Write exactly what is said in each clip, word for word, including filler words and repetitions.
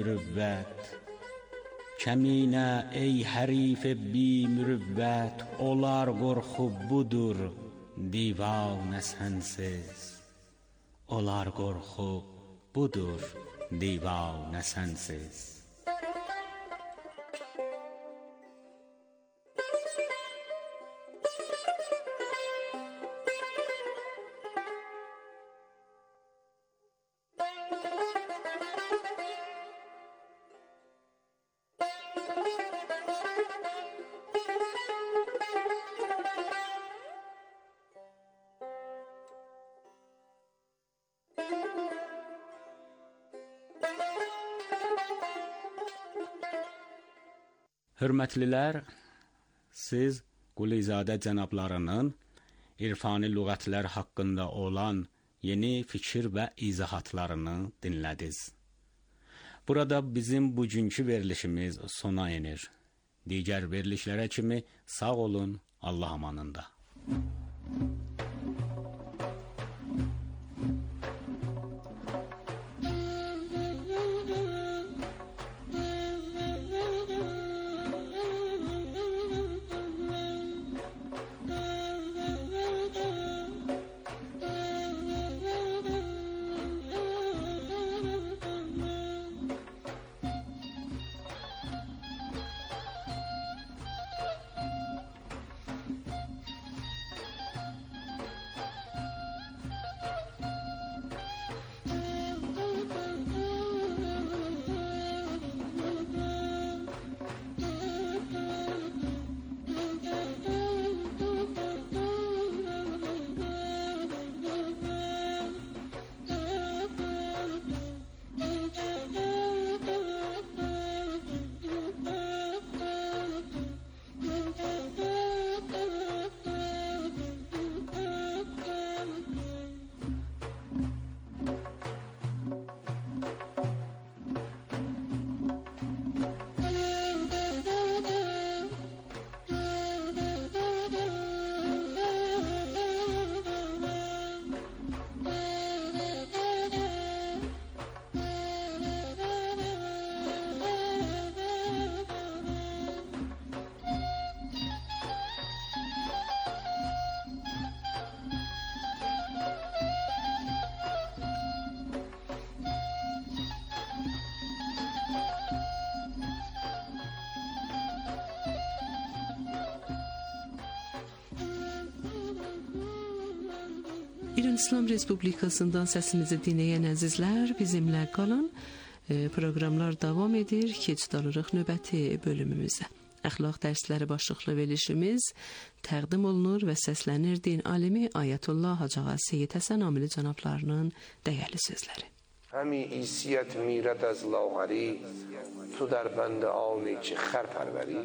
mürüvvət. Kəminə ey hərif bi mürüvvət, olar qorxu budur divanə sənsiz. Olar qorxu budur divanə sənsiz. Hörmətlilər, siz Qulizadə cənablarının irfani lüğətlər haqqında olan yeni fikir və izahatlarını dinlədiniz. Burada bizim bugünkü verilişimiz sona enir. Digər verilişlərə kimi sağ olun, Allah amanında. İran İslam Respublikasından səsimizi dinləyən əzizlər, bizimlə qalın. Proqramlar davam edir. Keçid alırıq növbəti bölümümüzə. Əxlaq dərsləri başlıqlı verilişimiz təqdim olunur və səslənir din alimi Ayətullah Hacı Ağa Seyyid Həsən Amili cənablarının dəyərli sözləri. Həmi isiyyət mirət əz lağəri, tu در بند آنی که خر پروری.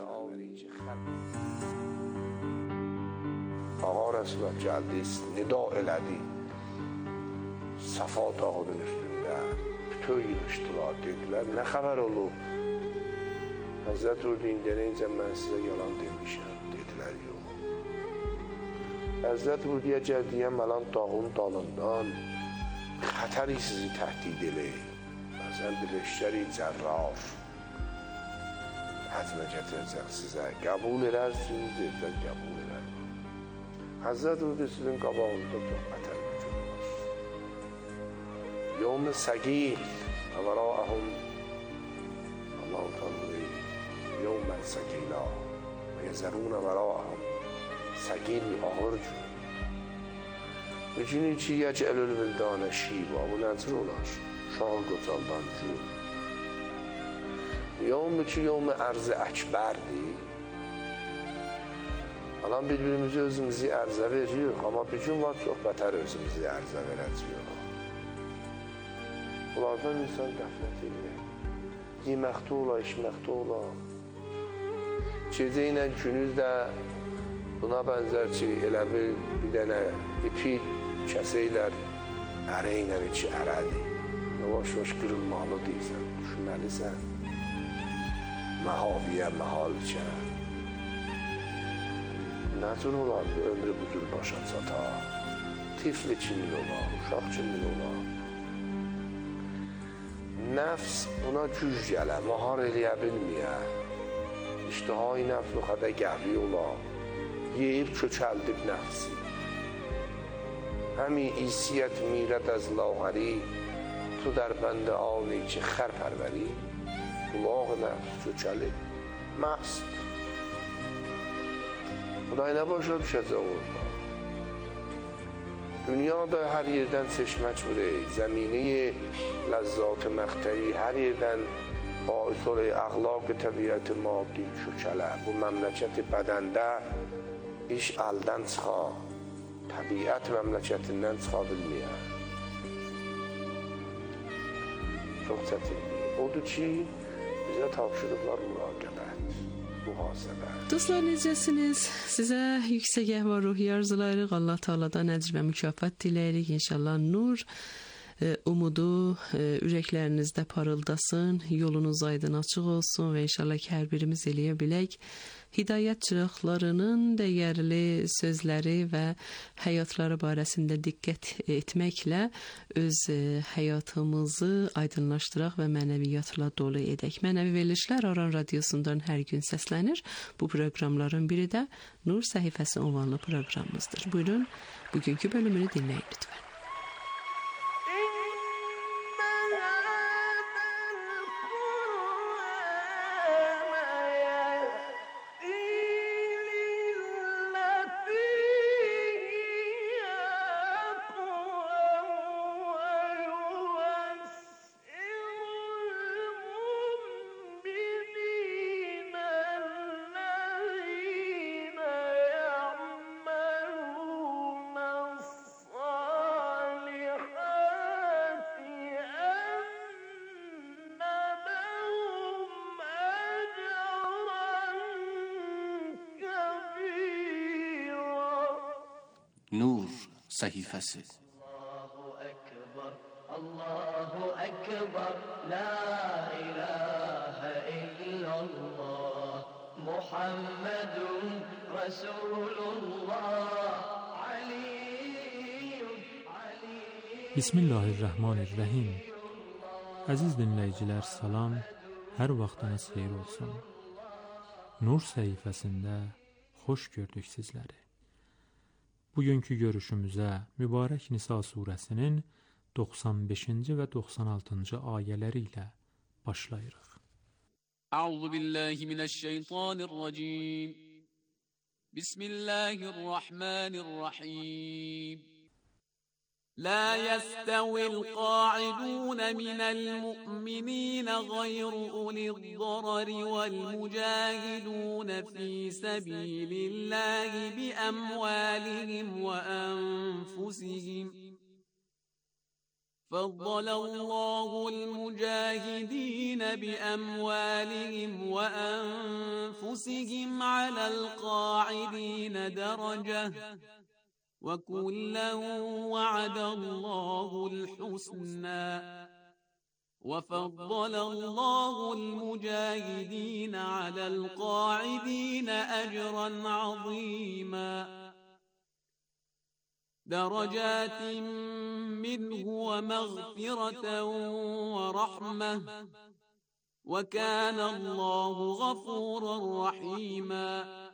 Ağa Resulullah geldi, nida elədi. Safa dağının üstündə bütöv yığışdılar, dedilər, nə xəbər olub? Həzrət Ulu indənincə mən sizə yalan demişəm, dedilər, yox. Həzrət Ulu'ya gəldiyəm alan dağın dalından xətəri sizi təhdid eləyir. Məsələn, birləşdəri cərrar həcmə gətirəcək sizə. Qəbul edərsiniz, dedilər, qəbul edər. Həzrət Ulu sizin qabağında çox xətər mövcud var. Yevm-i səqil və vəraəhum Allah-u Teala yevmən səqilə və yəzərunə vəraəhum səqil ağır gün. Bu günü ki, yəcəlül vildanə şiba, bu nəcr olar, şahı qocaldan gün. Yevm-i ki, yevm-i ərz-i əkbərdir. Alan bir-birimizi özümüzü ərzə veriyor, amma bir gün var çox bətər özümüzü ərzə verəcəyik. Bunlardan insan qəflət edir. Yeməkdə ola, içməkdə ola. Gecə ilə günüz də buna bənzər ki, elə bir, bir dənə ipi kəsəylər, ərə ilə içi ərədir. Yavaş-yavaş qırılmalı deyirsən, düşünməlisən. Məhaviyə, məhalicə. Nəcür olar ki, ömrü budur başa çata. Tifli kimin olar, uşaq kimin olar. nəfs buna güc gələ, mahar eləyə bilməyə. İştihay nəfs o qədər qəvi ola, yeyib kökəldib nəfsi. Həmi isiyyət mirət az lavğəri, tu در بند آنی که خر پروری. قلاق نفس kökəlib, məst. Xuday nə başa düşəcək orada? Dünyada hər yerdən seçmək buraya, zəmini ləzzat məqtəyi hər yerdən باعث olur əxlaq təbiət maddi kökələ. Bu məmləkət bədəndə iş əldən çıxa, təbiət məmləkətindən çıxa bilməyə. Çox çətindir. Odur ki, bizə tapşırıqlar müraqibət, mühasibə. Dostlar, necəsiniz? Sizə yüksək əhval-ruhiyyə arzulayırıq. Allah Taala'dan əcr və mükafat diləyirik. İnşallah nur, umudu ürəklərinizdə parıldasın, yolunuz aydın açıq olsun və inşallah ki, hər birimiz eləyə bilək. Hidayət çıraqlarının dəyərli sözləri və həyatları barəsində diqqət etməklə öz həyatımızı aydınlaşdıraq və mənəviyyatla dolu edək. Mənəvi verilişlər Aran Radiosundan hər gün səslənir. Bu proqramların biri də Nur Səhifəsi ünvanlı proqramımızdır. Buyurun, bugünkü bölümünü dinləyin lütfən. Nur səhifəsi. Allahu Ekber, Allahu Ekber, La ilahe illallah, Muhammedun Resulullah, Aliyyun, Aliyyun. Bismillahirrahmanirrahim. Əziz dinləyicilər, salam, hər vaxtınız xeyir olsun. Nur səhifəsində xoş gördük sizləri. Bugünkü görüşümüzə mübarək Nisa surəsinin doxsan beşinci və doxsan altıncı ayələri ilə başlayırıq. Əuzu billahi minəşşeytanirracim. Bismillahirrahmanirrahim. لا يستوي القاعدون من المؤمنين غير أولي الضرر والمجاهدون في سبيل الله بأموالهم وأنفسهم فضل الله المجاهدين بأموالهم وأنفسهم على القاعدين درجة وكلا وعد الله الحسنى وفضل الله المجاهدين على القاعدين أجرا عظيما درجات منه ومغفرة ورحمة وكان الله غفورا رحيما.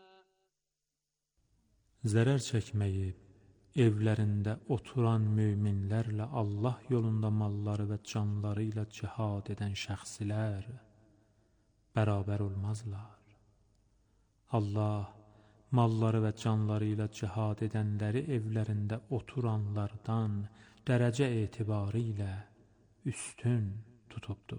Zərər çəkməyib evlərində oturan möminlərlə Allah yolunda malları və canları ilə cihad edən şəxslər bərabər olmazlar. Allah malları və canları ilə cihad edənləri evlərində oturanlardan dərəcə etibarı ilə üstün tutubdur.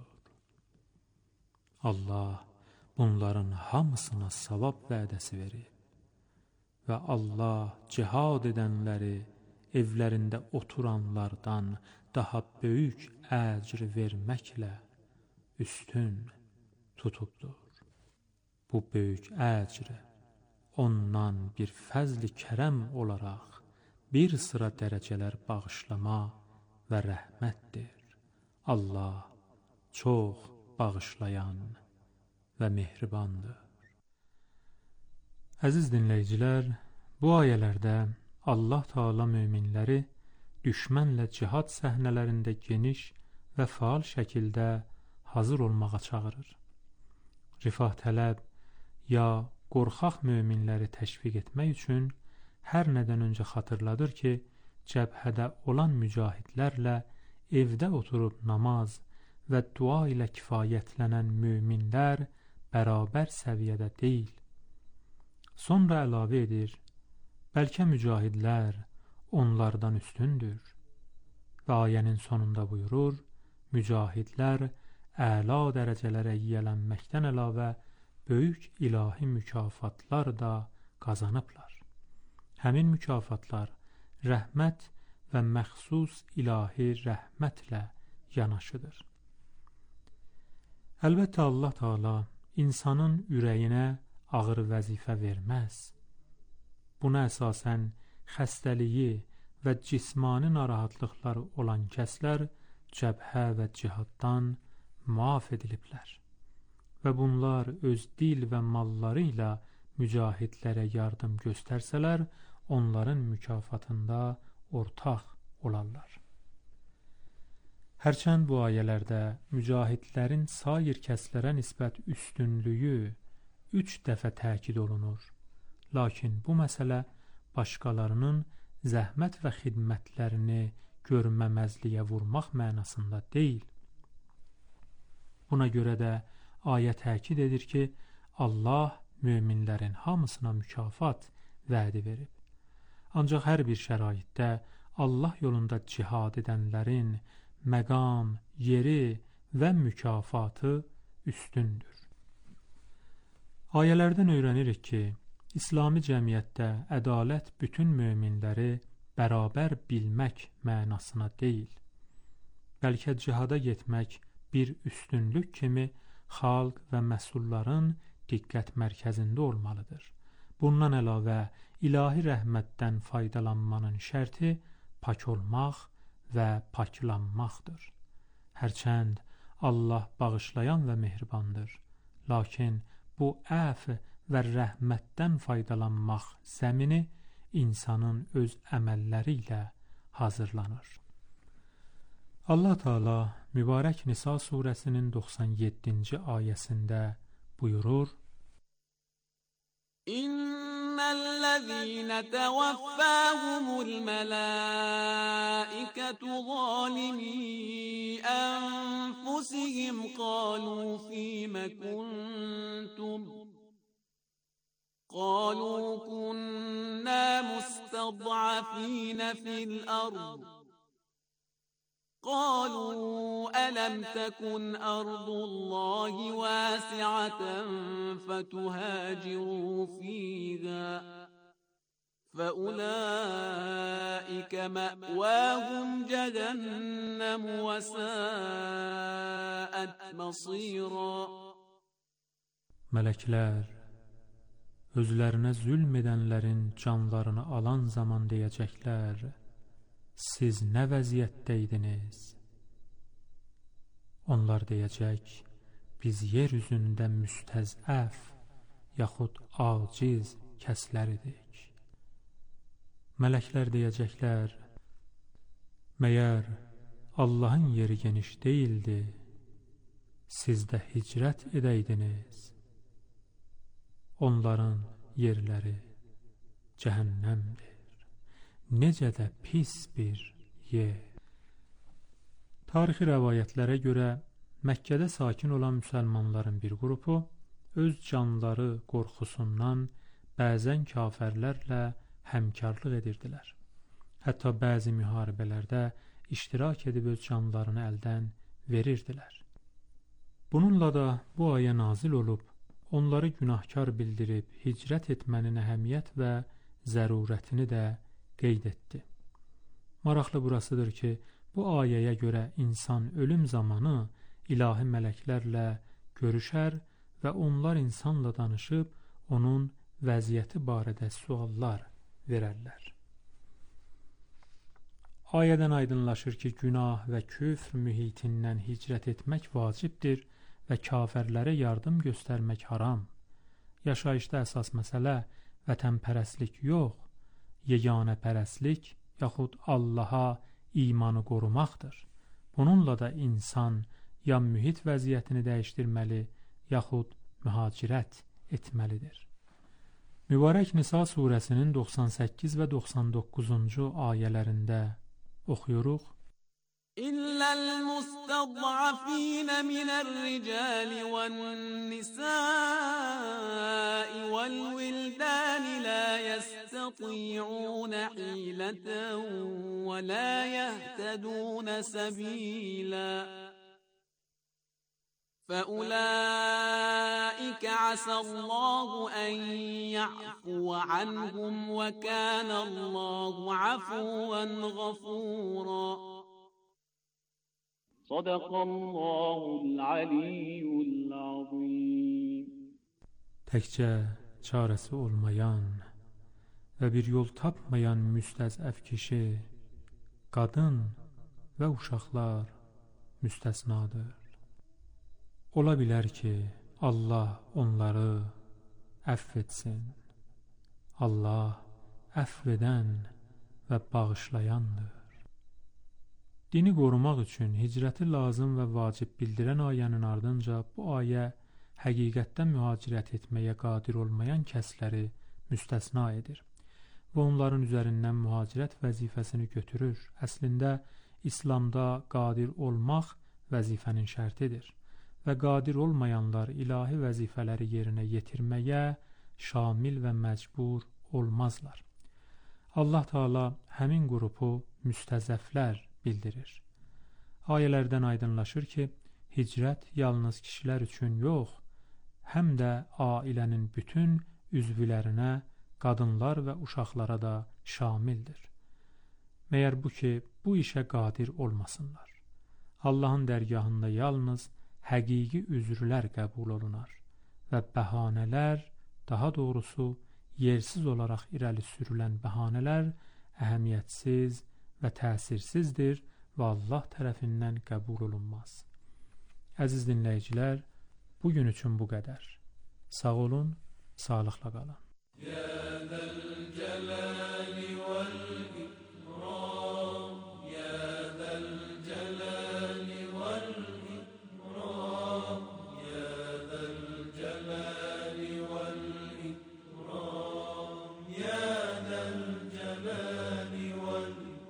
Allah bunların hamısına savab vədəsi verir. Və Allah cihad edənləri evlərində oturanlardan daha böyük əcr verməklə üstün tutubdur. Bu böyük əcr ondan bir fəzl-i kərəm olaraq bir sıra dərəcələr bağışlama və rəhmətdir. Allah çox bağışlayan və mehribandır. Əziz dinləyicilər, bu ayələrdə Allah Taala möminləri düşmənlə cihad səhnələrində geniş və faal şəkildə hazır olmağa çağırır. Rifah tələb ya qorxaq möminləri təşviq etmək üçün hər nədən öncə xatırladır ki, cəbhədə olan mücahidlərlə evdə oturub namaz və dua ilə kifayətlənən möminlər bərabər səviyyədə deyil. Sonra əlavə edir, bəlkə mücahidlər onlardan üstündür. Və ayənin sonunda buyurur, mücahidlər əla dərəcələrə yiyələnməkdən əlavə böyük ilahi mükafatlar da qazanıblar. Həmin mükafatlar rəhmət və məxsus ilahi rəhmətlə yanaşıdır. Əlbəttə Allah Teala insanın ürəyinə ağır vəzifə verməz. Buna əsasən xəstəliyi və cismani narahatlıqları olan kəslər cəbhə və cihaddan müaf ediliblər və bunlar öz dil və malları ilə mücahidlərə yardım göstərsələr, onların mükafatında ortaq olarlar. Hərçənd bu ayələrdə mücahidlərin sair kəslərə nisbət üstünlüyü üç dəfə təkid olunur. Lakin bu məsələ başqalarının zəhmət və xidmətlərini görməməzliyə vurmaq mənasında deyil. Buna görə də ayə təkid edir ki, Allah möminlərin hamısına mükafat vədi verib. Ancaq hər bir şəraitdə Allah yolunda cihad edənlərin məqam, yeri və mükafatı üstündür. Ayələrdən öyrənirik ki, İslami cəmiyyətdə ədalət bütün möminləri bərabər bilmək mənasına deyil. Bəlkə cihada getmək bir üstünlük kimi xalq və məsulların diqqət mərkəzində olmalıdır. Bundan əlavə ilahi rəhmətdən faydalanmanın şərti pak olmaq və paklanmaqdır. Hərçənd Allah bağışlayan və mehribandır. Lakin bu əf və rəhmətdən faydalanmaq zəmini insanın öz əməlləri ilə hazırlanır. Allah Teala mübarək Nisa surəsinin doxsan yeddinci ayəsində buyurur: İnnellezîne tevaffâhumul melâiketu zâlimî enfusihim qâlû fîme kuntum قالوا كنا مستضعفين في الأرض قالوا ألم تكن أرض الله واسعة فتهاجروا فيها فأولئك مأواهم جهنم وساءت مصيرا. Mələklər özlərinə zülm edənlərin canlarını alan zaman deyəcəklər, siz nə vəziyyətdəydiniz? Onlar deyəcək, biz yer üzündə müstəzəf yaxud aciz kəslər idik. Mələklər deyəcəklər, məyər Allahın yeri geniş deyildi, siz də hicrət edəydiniz. Onların yerləri cəhənnəmdir. Necə də pis bir yer. Tarixi rəvayətlərə görə Məkkədə sakin olan müsəlmanların bir qrupu öz canları qorxusundan bəzən kafirlərlə həmkarlıq edirdilər. Hətta bəzi müharibələrdə iştirak edib öz canlarını əldən verirdilər. Bununla da bu ayə nazil olub, onları günahkar bildirib hicrət etmənin əhəmiyyət və zərurətini də qeyd etdi. Maraqlı burasıdır ki, bu ayəyə görə insan ölüm zamanı ilahi mələklərlə görüşər və onlar insanla danışıb onun vəziyyəti barədə suallar verərlər. Ayədən aydınlaşır ki, günah və küfr mühitindən hicrət etmək vacibdir və kafirlərə yardım göstərmək haram. Yaşayışda əsas məsələ vətənpərəstlik yox, yeganəpərəstlik yaxud Allaha imanı qorumaqdır. Bununla da insan ya mühit vəziyyətini dəyişdirməli, yaxud mühacirət etməlidir. Mübarək Nisa surəsinin doxsan səkkiz və doxsan doqquzuncu ayələrində oxuyuruq: إلا المستضعفين من الرجال والنساء والولدان لا يستطيعون حيلة ولا يهتدون سبيلا فأولئك عسى الله أن يعفو عنهم وكان الله عفوا غفورا. صدق الله العلی العظیم. Təkcə çarəsi olmayan və bir yol tapmayan müstəzəf kişi, qadın və uşaqlar müstəsnadır. Ola bilər ki, Allah onları əfv etsin. Allah əfv edən və bağışlayandır. Dini qorumaq üçün hicrəti lazım və vacib bildirən ayənin ardınca bu ayə həqiqətdən mühacirət etməyə qadir olmayan kəsləri müstəsna edir və onların üzərindən mühacirət vəzifəsini götürür. Əslində, İslamda qadir olmaq vəzifənin şərtidir və qadir olmayanlar ilahi vəzifələri yerinə yetirməyə şamil və məcbur olmazlar. Allah Teala həmin qrupu müstəzəflər bildirir. Ayələrdən aydınlaşır ki, hicrət yalnız kişilər üçün yox, həm də ailənin bütün üzvlərinə, qadınlar və uşaqlara da şamildir. Məyər bu ki, bu işə qadir olmasınlar. Allahın dərgahında yalnız həqiqi üzrlər qəbul olunar və bəhanələr, daha doğrusu yersiz olaraq irəli sürülən bəhanələr əhəmiyyətsiz və təsirsizdir və Allah tərəfindən qəbul olunmaz. Əziz dinləyicilər, bugün üçün bu qədər. Sağ olun, sağlıqla qalın. Ya zəl cəlali vəl ikram, ya zəl cəlali vəl ikram, ya zəl cəlali vəl ikram, ya zəl cəlali vəl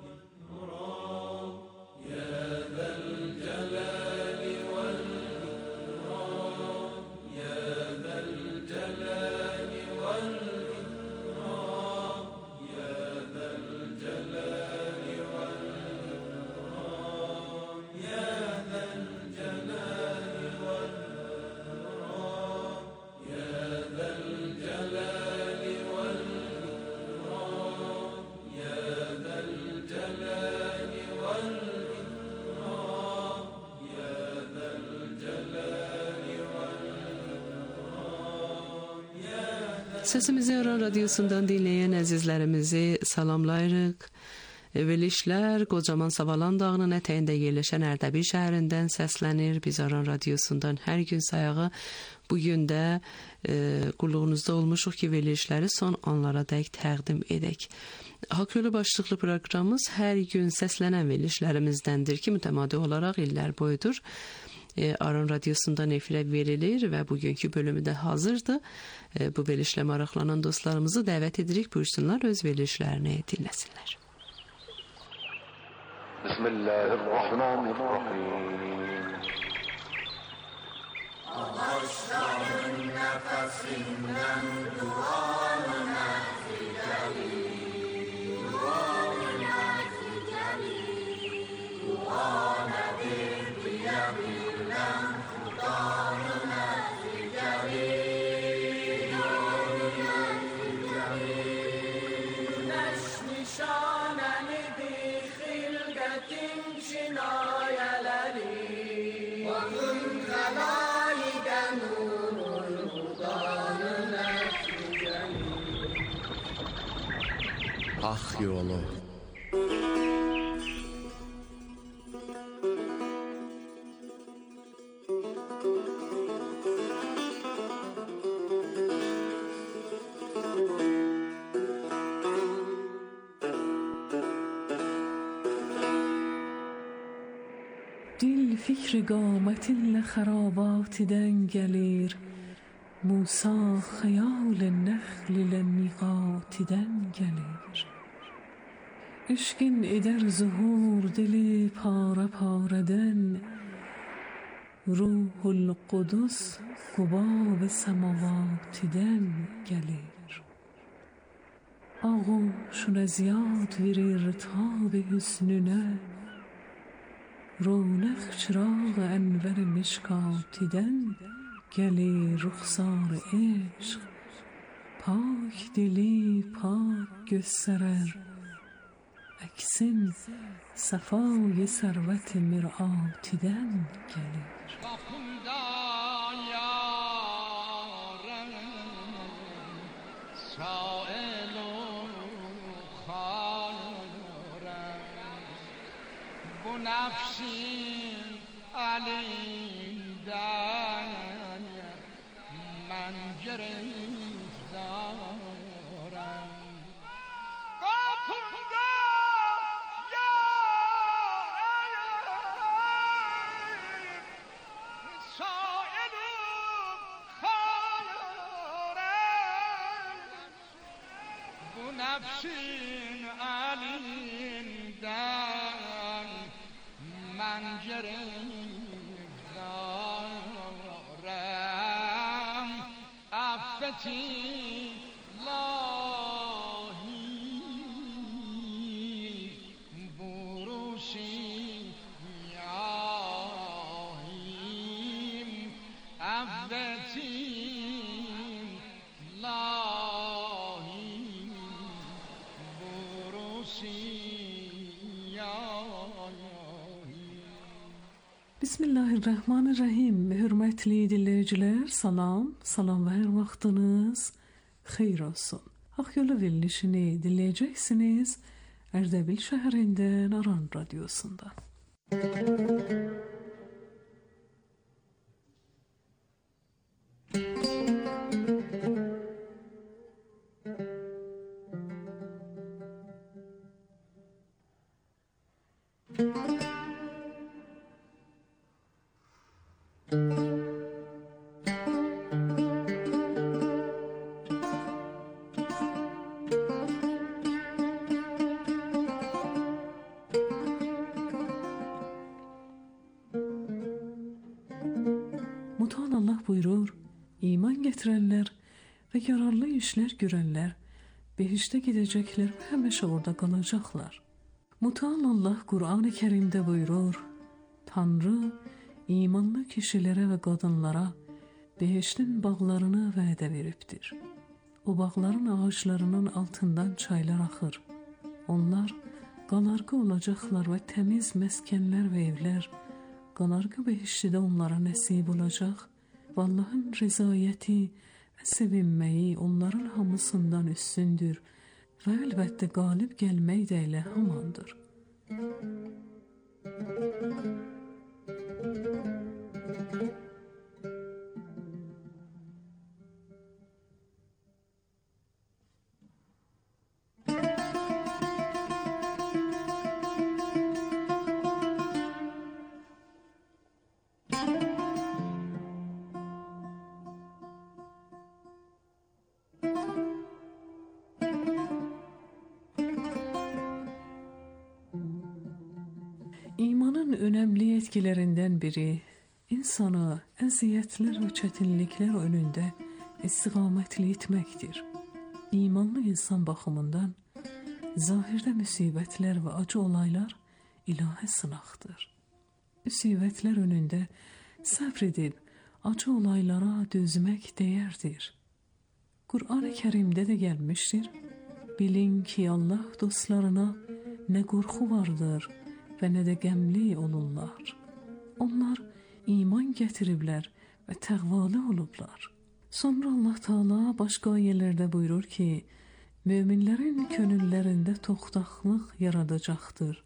Səsimizi Aran Radiosundan dinləyən əzizlərimizi salamlayırıq. Verilişlər Qocaman Savalan dağının ətəyində yerləşən Ərdəbil şəhərindən səslənir. Biz Aran Radiosundan hər gün sayağı bugün də e, qulluğunuzda olmuşuq ki, verilişləri son anlara dək təqdim edək. Haqq yolu başlıqlı proqramımız hər gün səslənən verilişlərimizdəndir ki, mütəmadi olaraq illər boyudur Aran Radiosundan efirə verilir və bugünkü bölümü də hazırdır. Bu verilişlə maraqlanan dostlarımızı dəvət edirik, buyursunlar, öz verilişlərini dinləsinlər. Bismillahirrahmanirrahim. Ağaçların nəfəsindən duanına ficəli, duanına ficəli, duanədir biləbilən xudanına ficəli, duanına ficəli. Güneş nişanəlidir xilqətin kinayələri, Bakın xəlayiqən nurun xudanına ficəli. Haqq yolu. fikri qamətinlə xərabatıdən gəlir, Musa xəyal-ı nəxl ilə miqatidən gəlir. İşqin edər zuhur dili para paradən, Ruhul Qudus qubab səmavatidən gəlir. Ağuşuna ziyad verir tab hüsnünə, Ronaq çıraq ənvər mişkatidən gəlir ruxsar eşq, Pak dili pak göstərər, əksin səfay sərvət miratidən gəlir. Kapımdan yarım sailu xarım, Bu nefsin elinden mən giriftarım. Kapımda nefsin elinden mən giriftarım. Affeti ilahi buruşi yahim, affeti ilahi Bismillahirrahmanirrahim. Hörmətli dinləyicilər, salam, salam və hər vaxtınız xeyir olsun. Akyolu verilişini dinləyəcəksiniz Ərdəbil şəhərindən Aran Radyosu'nda. Mutan Allah buyurur, iman getirənlər və yararlı işlər görənlər behiştə gedəcəklər və həmişə orada qalacaqlar. Mutan Allah Qur'an-ı Kərimdə buyurur, Tanrı imanlı kişilərə və qadınlara behiştin bağlarını vədə veribdir. O bağların ağaçlarının altından çaylar axır. Onlar qalarqı olacaqlar və təmiz məskənlər və evlər qalarqı behiştidə onlara nəsib olacaq və Allahın rızayəti və sevinməyi onların hamısından üstündür və əlbəttə qalib gəlmək də elə hamandır. İmanın önemli etkilerinden biri, insanı əziyyətlər və çətinliklər önündə istiqamətli etməkdir. İmanlı insan baxımından zahirdə müsibətlər və acı olaylar ilahi sınaqdır. Müsibətlər önündə səbr edib acı olaylara dözmək dəyərdir. Qur'an-ı Kərimdə də gəlmişdir. Bilin ki, Allah dostlarına nə qorxu vardır və nə də qəmli olurlar. Onlar iman gətiriblər və təqvalı olublar. Sonra Allah Teala başqa ayələrdə buyurur ki, möminlərin könüllərində toxtaqlıq yaradacaqdır.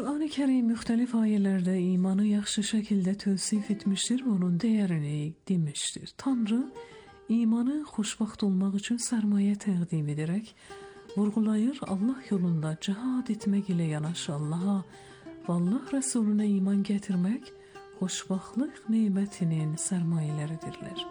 Qur'an-ı Kerim müxtəlif ayələrdə imanı yaxşı şəkildə tövsif etmişdir və onun dəyərini demişdir. Tanrı imanı xoşbaxt olmaq üçün sərmayə təqdim edərək vurğulayır, Allah yolunda cihad etmək ilə yanaşı Allaha və Allah Rəsuluna iman gətirmək xoşbaxtlıq nemətinin sərmayələridirlər.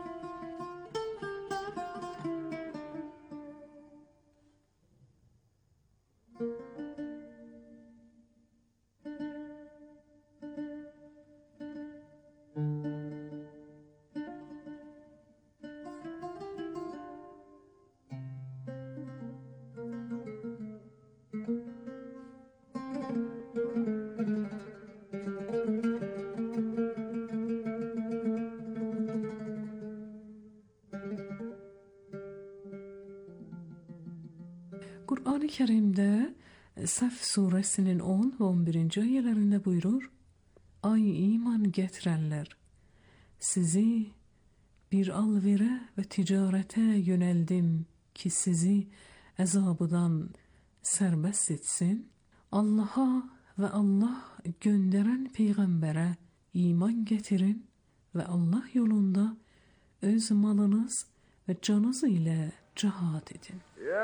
Qur'an-ı Kerimdə Səf surəsinin on və on birinci ayələrində buyurur: Ay iman gətirənlər, sizi bir alverə və ticarətə yönəldim ki, sizi əzabıdan sərbəst etsin. Allaha və Allah göndərən Peyğəmbərə iman gətirin və Allah yolunda öz malınız və canınız ilə cihad edin.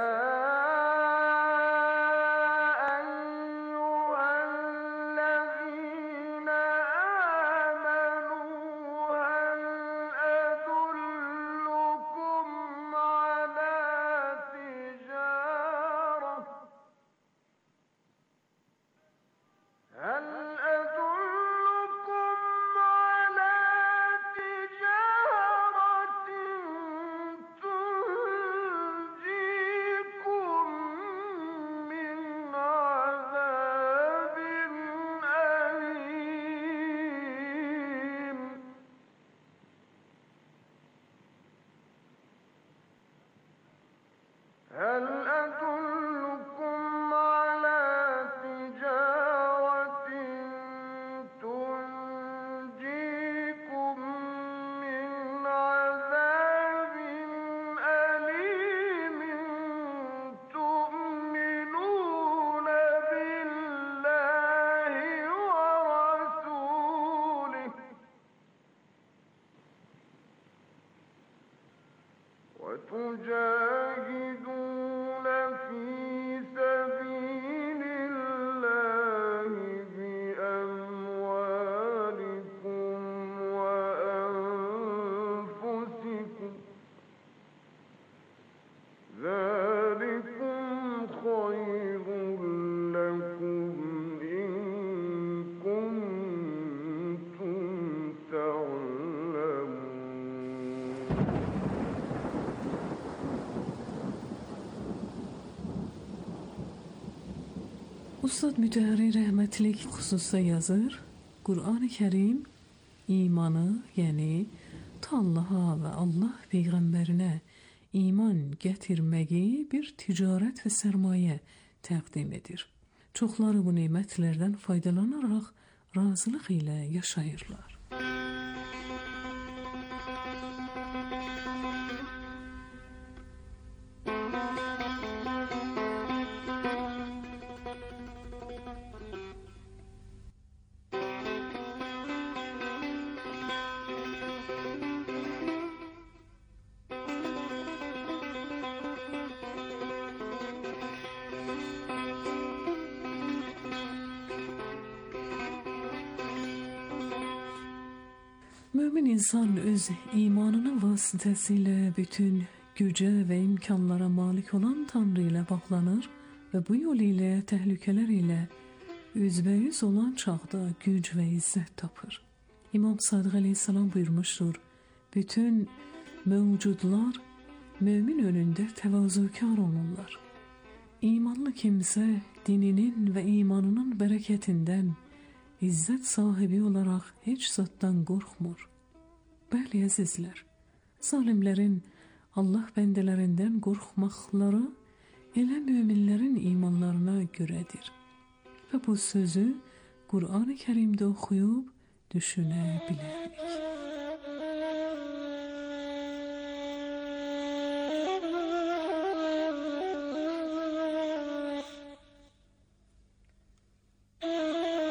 Ustad Mütəhhəri rəhmətlik xüsusda yazır, Qur'an-ı Kerim imanı, yəni ta Allaha və Allah Peyğəmbərinə iman gətirməyi bir ticarət və sərmayə təqdim edir. Çoxları bu nemətlərdən faydalanaraq razılıq ilə yaşayırlar. Mömin insan öz imanının vasitəsilə bütün gücə və imkanlara malik olan Tanrı ilə bağlanır və bu yol ilə təhlükələr ilə üzbəüz olan çağda güc və izzət tapır. İmam Sadiq əleyhissalam buyurmuşdur, bütün mövcudlar mömin önündə təvazökar olurlar. İmanlı kimsə dininin və imanının bərəkətindən İzzət sahibi olaraq heç zatdan qorxmur. Bəli, əzizlər, zalimlərin Allah bəndələrindən qorxmaqları elə möminlərin imanlarına görədir. Və bu sözü Qur'an-ı Kerimdə oxuyub düşünə bilərik. Oh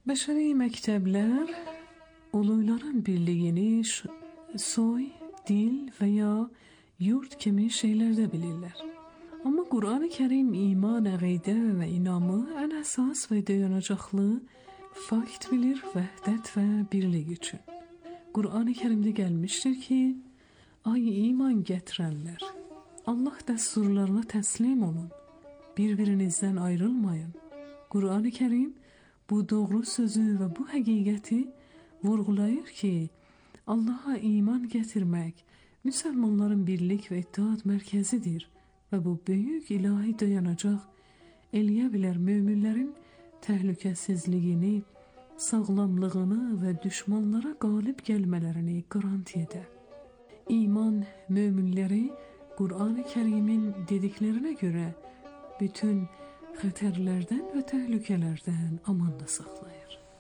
Bəşəri məktəblər uluyların birliyini soy, dil və ya yurt kimi şeylərdə bilirlər. Amma Qur'an-ı Kərim iman, əqidə və inamı ən əsas və dayanacaqlı fakt bilir vəhdət və birlik üçün. Qur'an-ı Kərimdə gəlmişdir ki, ay iman gətirənlər, Allah dəsturlarına təslim olun, bir-birinizdən ayrılmayın. Qur'an-ı Kərim bu doğru sözü və bu həqiqəti vurğulayır ki, Allaha iman gətirmək müsəlmanların birlik və ittihad mərkəzidir və bu böyük ilahi dayanacaq eləyə bilər möminlərin təhlükəsizliyini, sağlamlığını və düşmanlara qalib gəlmələrini garanti edər. İman möminləri Qur'an-ı Kərimin dediklərinə görə bütün xətərlərdən və təhlükələrdən amanla saxlayır.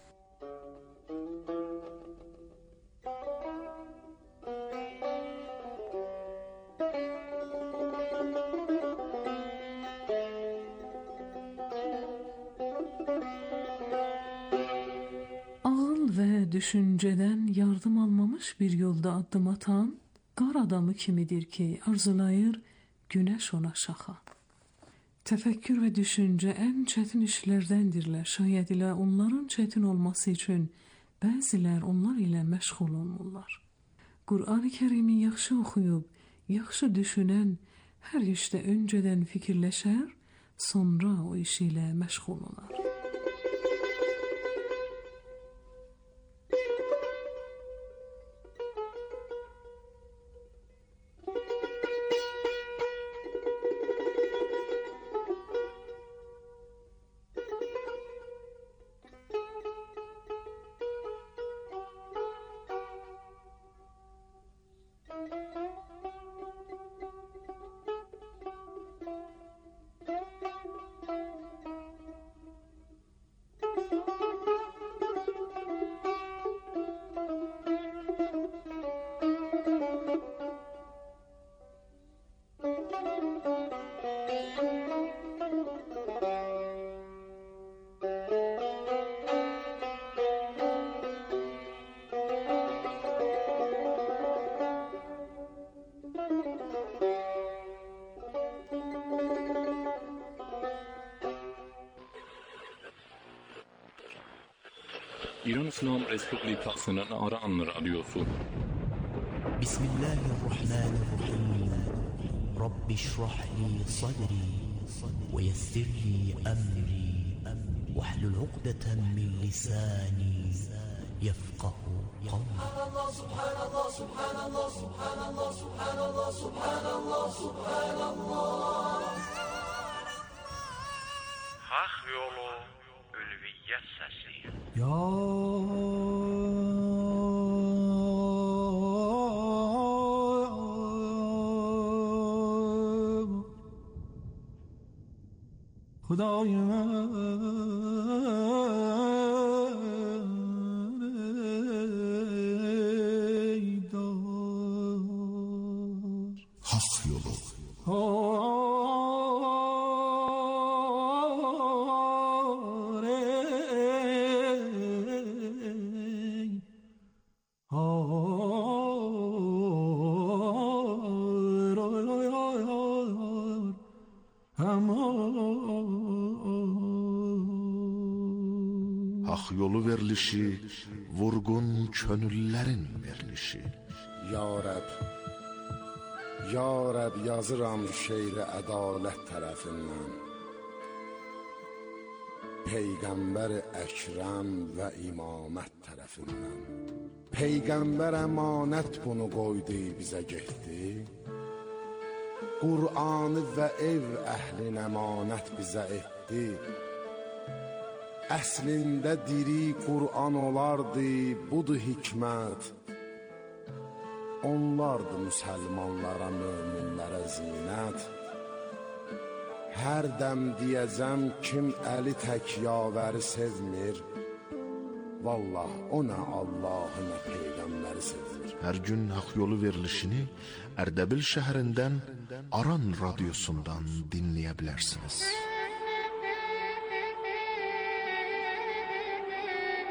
Düşüncədən yardım almamış bir yolda addım atan qar adamı kimidir ki, arzulayır günəş ona şaxa. Təfəkkür və düşüncə ən çətin işlərdəndirlər. Şayət ilə onların çətin olması üçün bəzilər onlar ilə məşğul olurlar. Qur'an-ı Kərimi yaxşı oxuyub, yaxşı düşünən hər işdə öncədən fikirləşər, sonra o iş ilə məşğul olar. İran İslam Respublikasının Aran Radyosu. Bismillahirrahmanirrahim. Rabbi şrah li sadri ve yessir li emri ve hlul uqdeten min lisani yefqahu qawli. Subhanallah, subhanallah, subhanallah, subhanallah, subhanallah, subhanallah. Hak yolu ülviyyət səsi. Ya خدای من ای دار Hak yolu Hak yolu verilişi, vurgun könüllerin verilişi. Ya Rəb, Ya Rəb yazıram şeiri ədalət tərəfindən. Peyğəmbər Əkrəm və imamət tərəfindən. Peyğəmbər əmanət bunu qoydu bizə getdi. Qur'anı və ev əhlin əmanət bizə etdi. Əslində diri Qur'an olardı, budur hikmət. Onlardı müsəlmanlara, möminlərə zinət. Hər dəm deyəcəm kim əli tək yavəri sevmir. Vallah o nə Allahı nə Peyğəmbəri sevmir. Hər gün hak yolu verilişini Ərdəbil şəhərindən Aran radyosundan dinləyə bilərsiniz.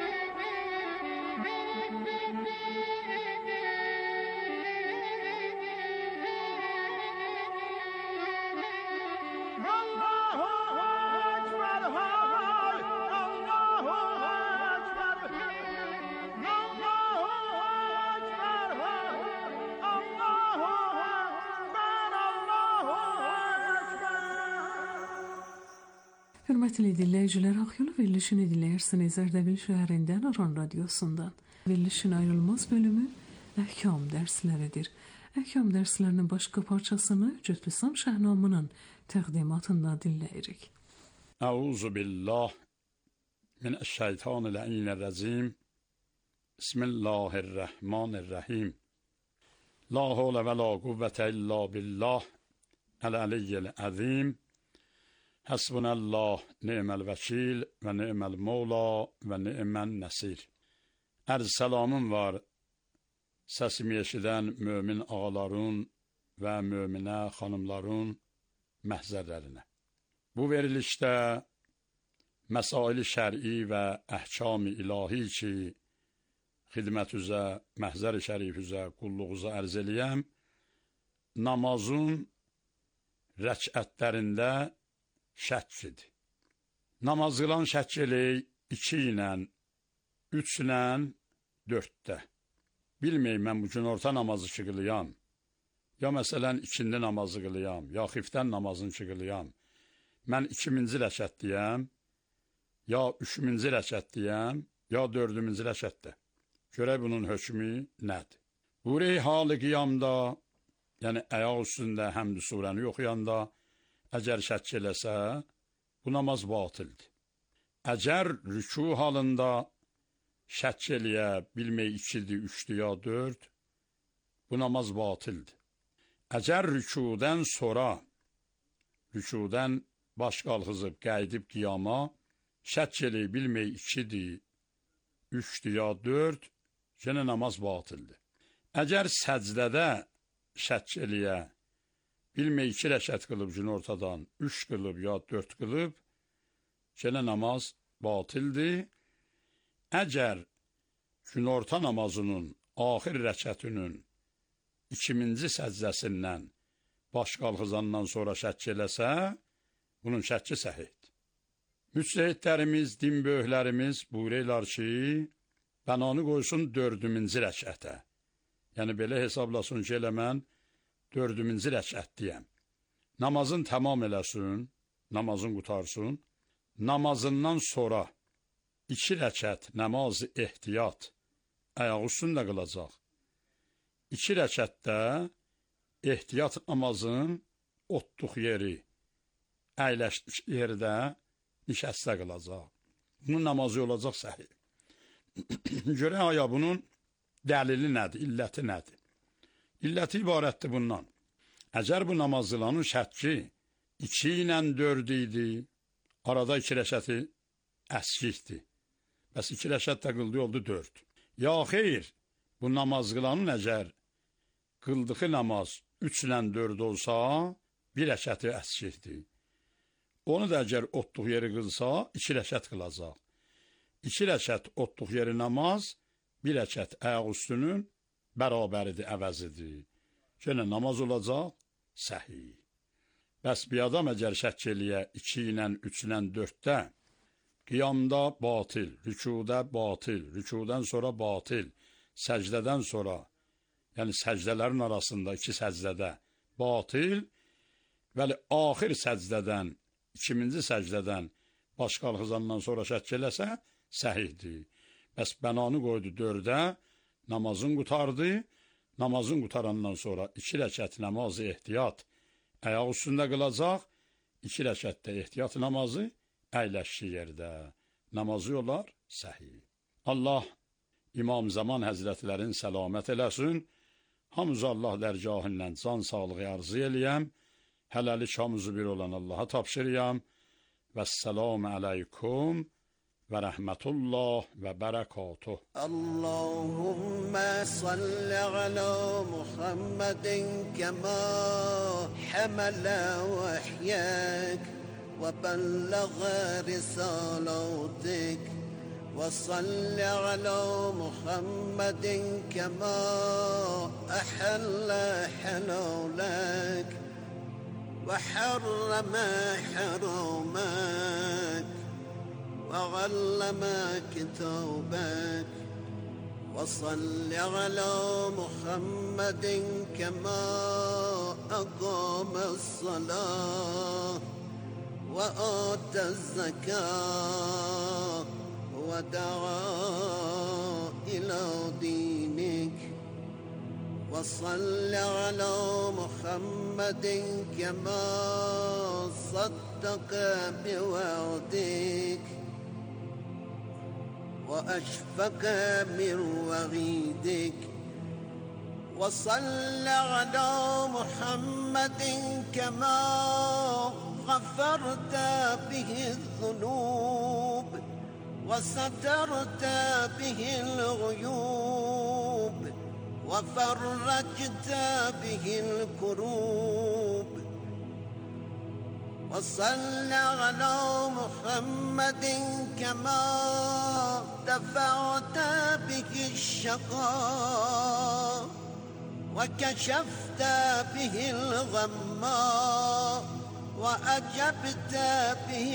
Hörmətli dinləyicilər, Axyolu verilişini dinləyirsiniz Ərdəbil şəhərindən Aran radiosundan. Verilişin ayrılmaz bölümü Əhkam dərsləridir. Əhkam dərslərinin başqa parçasını Cütlüsam Şəhnamının təqdimatında dinləyirik. Əuzu billah minəşşeytanirracim. Bismillahirrahmanirrahim. La havle ve la kuvvete illa billah el-aliyyil azim. Hasbunallah ni'mel vekil ve ni'mel mevla ve ni'men nesir. Ərz salamım var səsimi eşidən mömin ağaların və möminə xanımların məhzərlərinə. Bu verilişdə məsail-i şər'i və əhkam-ı ilahi ki, xidmət üzə, məhzər-i şərif üzə, qulluq üzə ərz eləyəm, namazın rəkətlərində şəkkidir. Namaz qılan şəkkili iki ilə, üç ilə, dörddə. Bilməyim, mən bugün orta namazı ki qılıyam, ya məsələn ikindi namazı qılıyam, ya xiftən namazını ki qılıyam, mən ikiminci rəkət deyəm, ya üçüncü rəkət deyəm, ya dördüncü rəkətdə. Görək bunun hökmü nədir? Bu reyhalı qiyamda, yəni ayaq üstündə həmd-i surəni oxuyanda, əgər şəkk eləsə, bu namaz batildir. Əgər rükû halında şəkk eləyə, bilmək ikidir, üçdür ya dörd, bu namaz batildir. Əgər rükûdən sonra, rükûdən baş qalxızıb, qəydib qiyama, şəkk eləyə, bilmək ikidir, üçdür ya dörd, yenə namaz batildir. Əgər səcdədə şəkk eləyə, bilmək iki rəkət qılıb gün ortadan, üç qılıb ya dörd qılıb, yenə namaz batildir. Əgər günorta namazının axir rəkətinin ikinci səcdəsindən baş qalxızandan sonra şəkk eləsə, bunun şəkki səhihdir. Müctəhidlərimiz, din böyüklərimiz buyururlar ki, bənanı qoysun dördüncü rəkətə. Yəni belə hesablasın ki, elə mən dördüncü rəkətdiyəm. Namazın tamam eləsin, namazın qutarsın, namazından sonra İki rəkət namazı ehtiyat ayaq üstündə qılacaq. İki rəkətdə ehtiyat namazın otduq yeri, əyləşdik yerdə nişəstə qılacaq. Bunun namazı olacaq səhih. Görək aya bunun dəlili nədir, illəti nədir? İlləti ibarətdir bundan. Əgər bu namazların şəkki iki ilə dörd idi, arada iki rəkəti əskikdir. Bəs iki rəkət də qıldı oldu dörd. Ya xeyr, bu namaz qılanın əgər qıldığı namaz üç ilə dörd olsa, bir rəkəti əskikdir. Onu da əgər otduq yeri qılsa, iki rəkət qılacaq. İki rəkət otduq yeri namaz, bir rəkət ayaq üstünün bərabəridir, əvəzidir. Yenə namaz olacaq, səhih. Bəs bir adam əgər şəkk eləyə iki ilə, üç ilə dörddə, qiyamda batil, rükudə batil, rükudən sonra batil, səcdədən sonra, yəni səcdələrin arasında iki səcdədə batil, vəli axir səcdədən, ikinci səcdədən baş qalxızandan sonra şəkk eləsə, səhihdir. Bəs bənanı qoydu dördə, namazın qutardı, namazın qutarandan sonra iki rəkət namazı ehtiyat ayaq üstündə qılacaq, iki rəkətdə ehtiyat namazı əyləşki yerdə. Namazı olar, səhih. Allah İmam Zaman Həzrətlərin səlamət eləsin, hamıza Allah dərgahından can sağlığı arzu eləyəm, hələlik hamıza bir olan Allaha tapşırıyam. Vəssalamu aleykum və rəhmətullah və bərəkatuh. Allahümmə salli alə Muhammedin kəmə həmələ vəhyək وبلغ رسالاتك وصل على محمد كما أحل حلالك وحرم حرامك وعلم كتابك وصل على محمد كما أقام الصلاة وآتى الزكاة ودعا إلى دينك وصل على محمد كما صدق بوعدك وأشفق من وعيدك وصل على محمد كما غفرت به الذنوب وسترت به الغيوب وفرجت به الكروب وصل على محمد كما دفعت به الشقاء وكشفت به الغمّا وأجبت به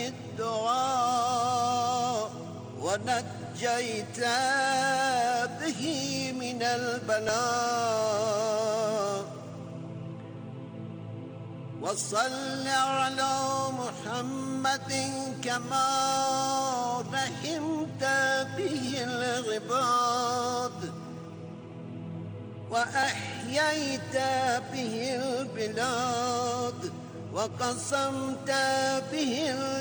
الدعاء ونجيت به من البلاء وصل على محمد كما رحمت به العباد وأحييت به البلاد وقسمت به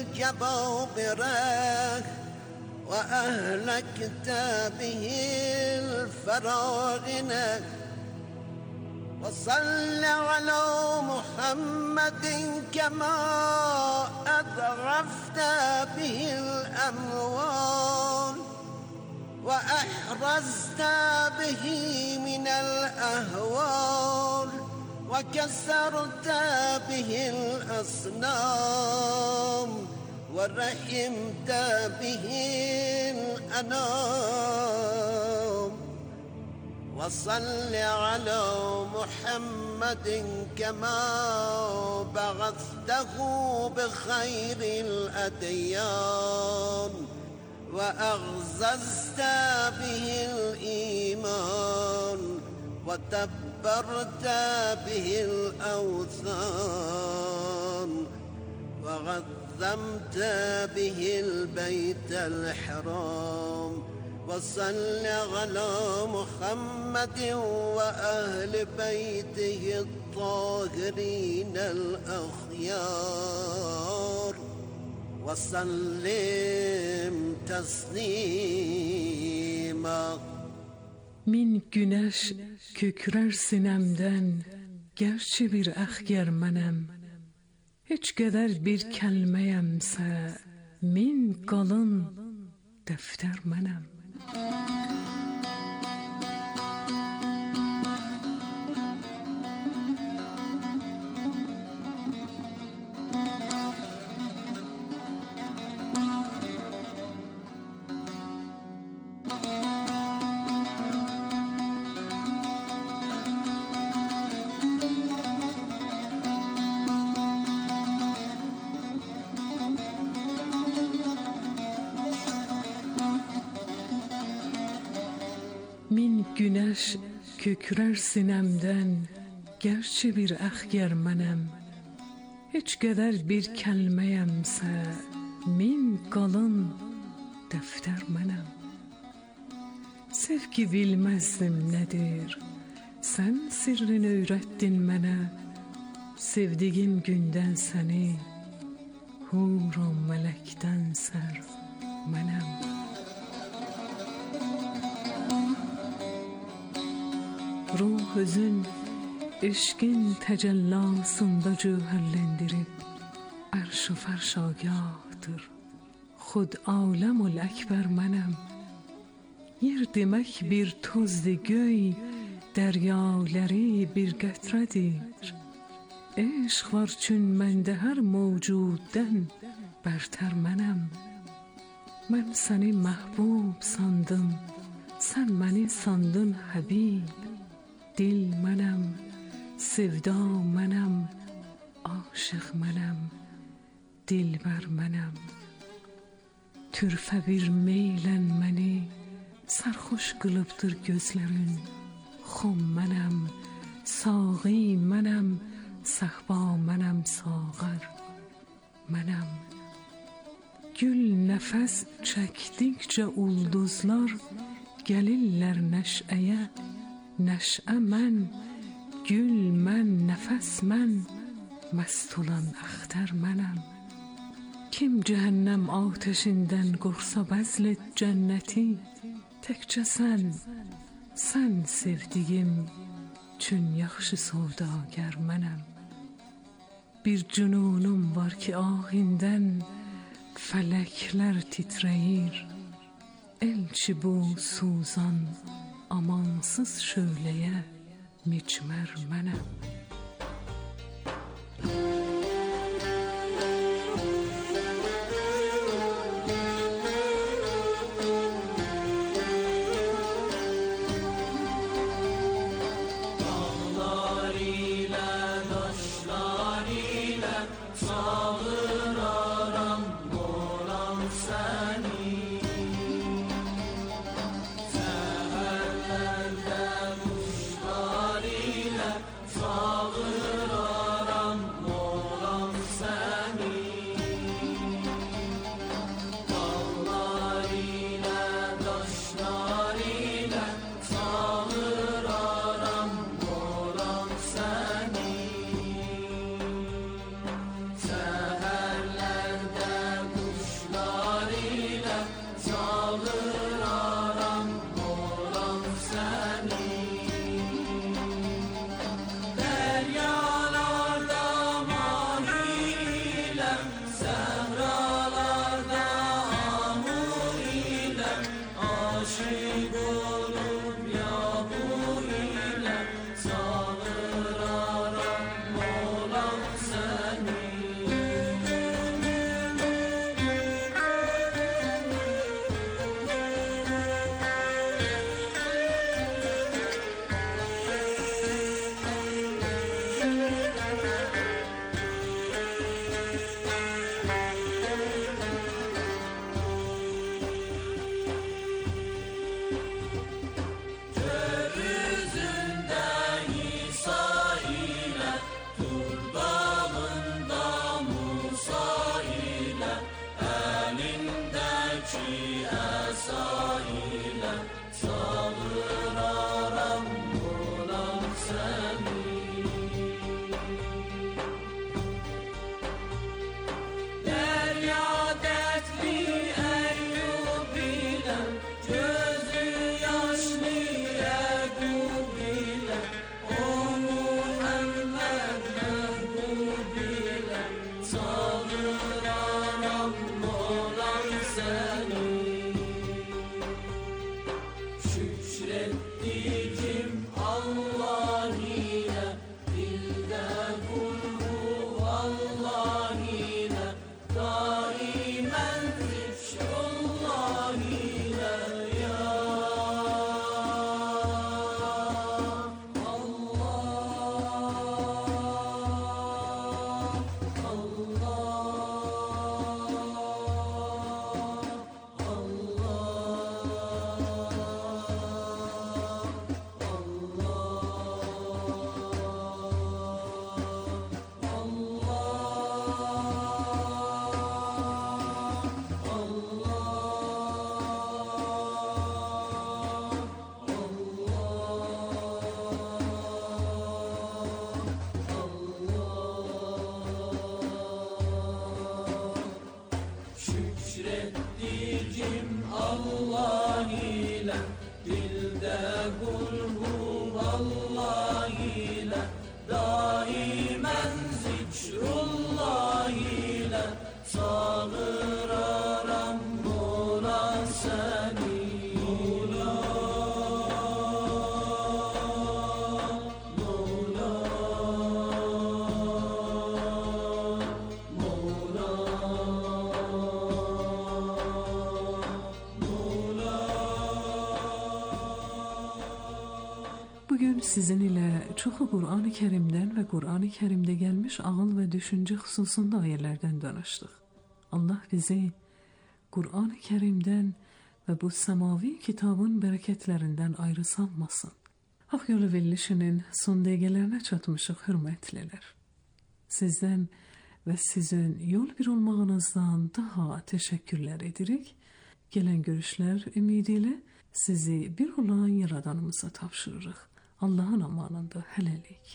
الجبابرة وأهلكت به الفراعنة وصل على محمد كما أضعفت به الأموال وأحرزت به من الأهوال وكسرت به الأصنام ورحمت به الأنام وصل على محمد كما بعثته بخير الأديان وأعززت به الإيمان وتبرت به الأوثان وعظمت به البيت الحرام وصل على محمد وأهل بيته الطاهرين الأخيار وسلم تسليما. Min güneş kükrer sinemden, gerçi bir ahger menem. Hiç qədər bir kəlməyəmsə, min qalın dəftər mənəm. Min güneş kükrer sinemden, gerçi bir ahger menem. Hiç qədər bir kəlməyəmsə, min qalın dəftər mənəm. Sevgi bilməzdim nədir, sən sirrini öyrətdin mənə. Sevdiyim gündən səni, hurum mələkdən sər mənəm. Ruh özün eşkin təcəllasında cövhərləndirib, ərş-ı fərşagahdır, xud aləmül əkbər mənəm. Yer demək bir tozdi göy, dəryaləri bir qətrədir. Eşq var çün məndə hər mövcuddən bərtər mənəm. من səni محبوب sandım, sən məni sandın Həbib. Dil mənəm, sevda mənəm, aşıq mənəm, dilbər mənəm. Türfə bir meylən məni, sərxoş qılıbdır gözlərin. Xum mənəm, saği mənəm, səhba mənəm, sağır mənəm. Gül nəfəs çəkdikcə ulduzlar gəlirlər nəşəyə. Nəşə mən, gül mən, nəfəs mən, məst olan əxtər mənəm. Kim cəhənnəm atəşindən qorsa bəzl et cənnəti, təkcə sən, sən sevdiyim, çün yaxşı savdagər mənəm. Bir cünunum var ki ahindən fələklər titrəyir. Elçi bu suzan amansız şöləyə micmər mənəm. sizin ilə çoxu Qur'an-ı Kərimdən və Qur'an-ı Kərimdə gəlmiş ağıl və düşüncə xüsusunda ayələrdən danışdıq. Allah bizi Qur'an-ı Kərimdən və bu səmavi kitabın bərəkətlərindən ayrı salmasın. Haqq Yolu verilişinin son dəqiqələrinə çatmışıq, hörmətlilər. Sizdən və sizin yol bir olmağınızdan daha təşəkkürlər edirik. Gələn görüşlər ümidi ilə sizi bir olan Yaradanımıza tapşırırıq. Allah'ın amanında hələlik.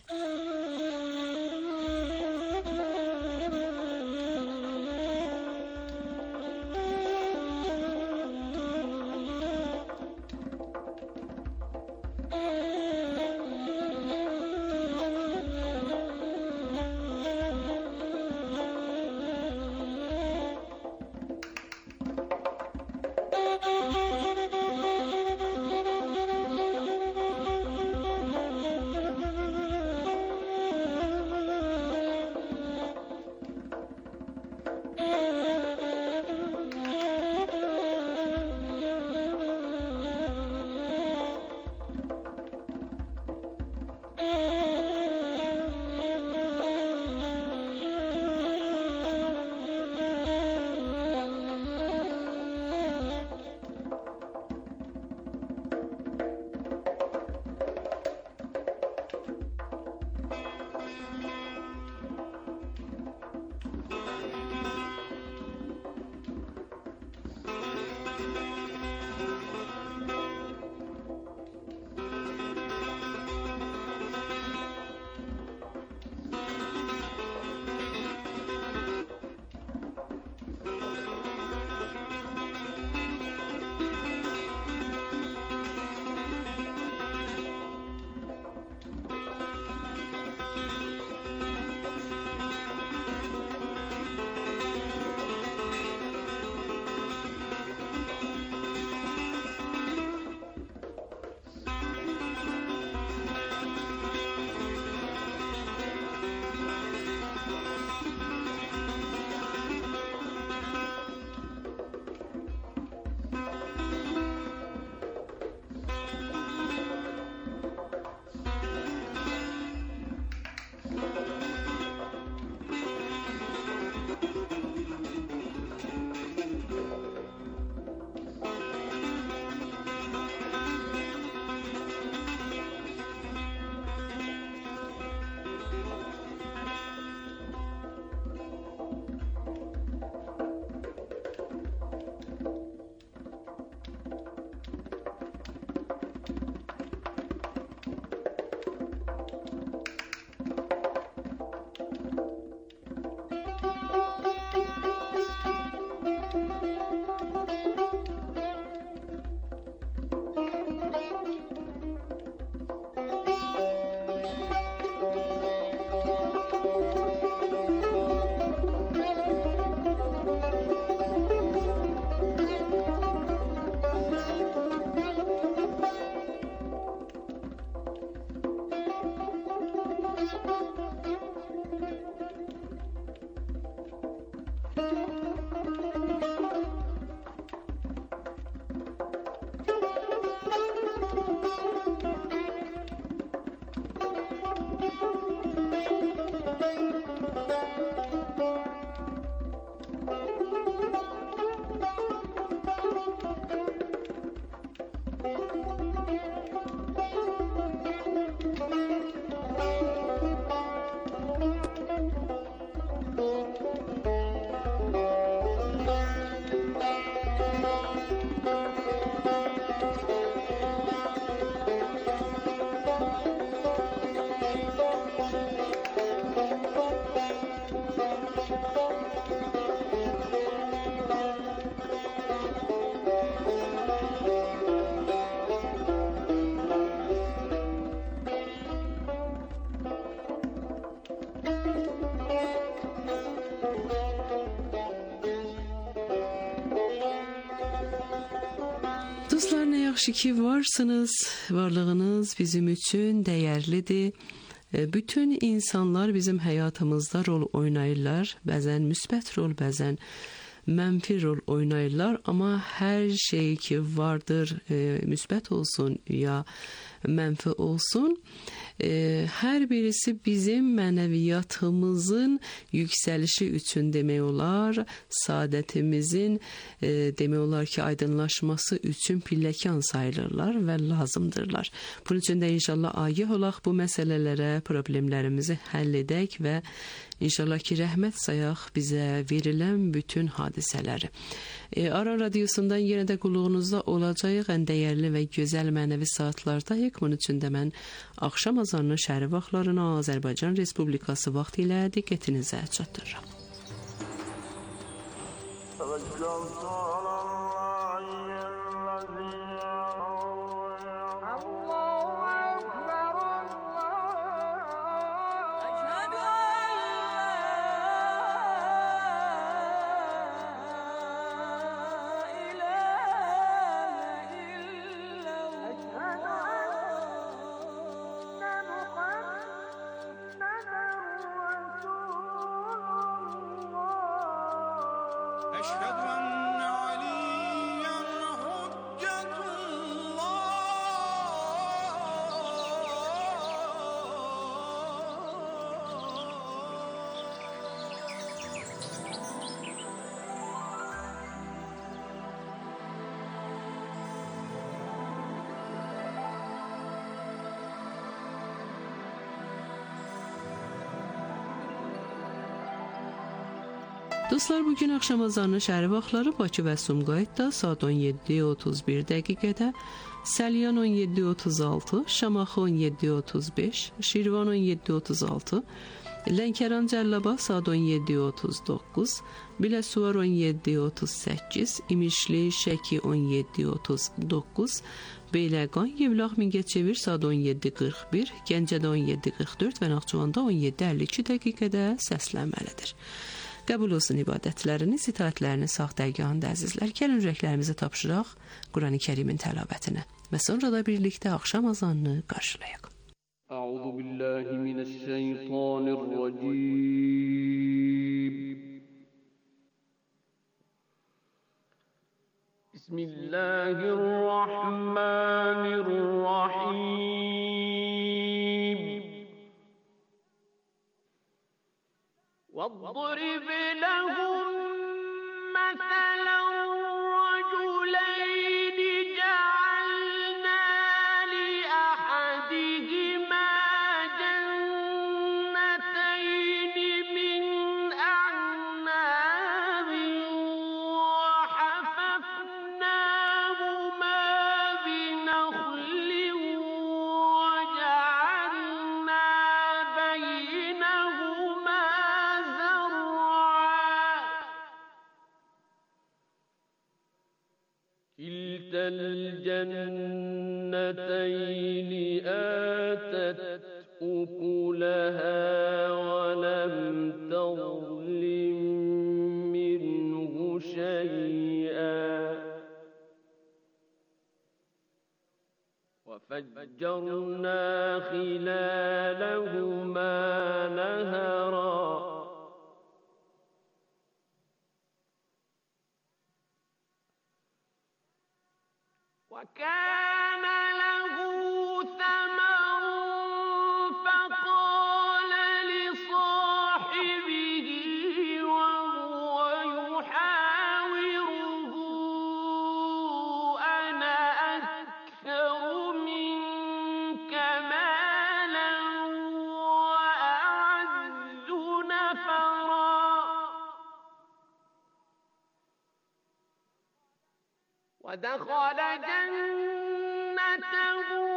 Dostlar, nə yaxşı ki varsınız. Varlığınız bizim üçün dəyərlidir. Bütün insanlar bizim həyatımızda rol oynayırlar. Bəzən müsbət rol, bəzən mənfi rol oynayırlar. Amma hər şey ki vardır, e, müsbət olsun ya mənfi olsun. Hər birisi bizim mənəviyyatımızın yüksəlişi üçün demək olar, saadətimizin demək olar ki, aydınlaşması üçün pilləkan sayılırlar və lazımdırlar. Bunun üçün də inşallah agah olaq bu məsələlərə, problemlərimizi həll edək və İnşallah ki, rəhmət sayaq bizə verilən bütün hadisələri. E, Aran Radiosundan yenə də qulluğunuzda olacağıq, ən dəyərli və gözəl mənəvi saatlardayıq. Bunun üçün də mən axşam azanının şəhəri vaxtlarına Azərbaycan Respublikası vaxtı ilə diqqətinizə çatdırıram. Dostlar, bugün axşam azanının şəhəri vaxtları Bakı və Sumqayıtda saat on yeddi otuz bir dəqiqədə, Səlyan on yeddi otuz altı, Şamaxı on yeddi otuz beş, Şirvan on yeddi otuz altı, Lənkəran Cəlilabad saat on yeddi otuz doqquz, Biləsuvar on yeddi otuz səkkiz, İmişli Şəki on yeddi otuz doqquz, Beyləqan Yevlax Mingəçevir saat on yeddi qırx bir, Gəncədə on yeddi qırx dörd və Naxçıvanda on yeddi əlli iki dəqiqədə səslənməlidir. Qəbul olsun ibadətləriniz, itaətləriniz sağ dərgahında əzizlər. Gəlin ürəklərimizi tapşıraq Quran-ı Kərimin təlabətinə və sonra da birlikdə axşam azanını qarşılayaq. Əuzu billahi minəşşeytanirracim. Bismillahirrahmanirrahim. واضرب لهم مثلا رجلين جعلنا لأحدهما جنتين من أعناب وحففناهما بنخل وجعلنا بينهما كلتا الجنتين آتت أكلها ولم تظلم منه شيئا وفجرنا خلالهما نهرا وكان له ثمر فقال لصاحبه وهو يحاوره أنا أكثر منك مالا وأعز نفرا ودخل جنته